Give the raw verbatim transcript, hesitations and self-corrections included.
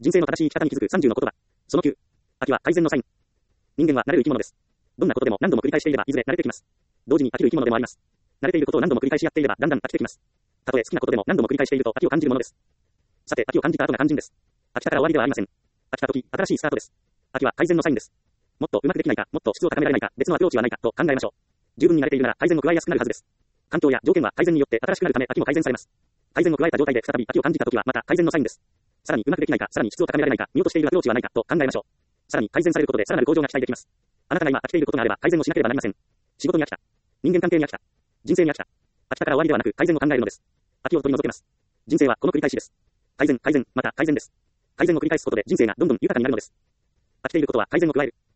人生の正しい生き方に気づくさんじゅうの言葉。そのきゅう。秋は改善のサイン。人間は慣れる生き物です。どんなことでも何度も繰り返していればいずれ慣れてきます。同時に飽きる生き物でもあります。慣れていることを何度も繰り返しやっていればだんだん飽きてきます。たとえ好きなことでも何度も繰り返していると飽きを感じるものです。さて、飽きを感じた後が肝心です。飽きたから終わりではありません。飽きた時、新しいスタートです。飽きは改善のサインです。もっとうまくできないか、もっと質を高められないか、別のアプローチはないかと考えましょう。十分に慣れているなら改善を加えやすくなるはずです。環境や条件は改善によって新しくなるため飽きも改善されます。改善を加えた状態で再び飽きを感じた時はまた改善のサインです。さらにうまくできないか、さらに質を高められないか、見落としているアプローチはないかと考えましょう。さらに改善されることでさらなる向上が期待できます。あなたが今飽きていることがあれば改善をしなければなりません。仕事に飽きた。人間関係に飽きた。人生に飽きた。飽きたから終わりではなく改善を考えるのです。飽きを取り除けます。人生はこの繰り返しです。改善、改善、また改善です。改善を繰り返すことで人生がどんどん豊かになるのです。飽きていることは改善を加える。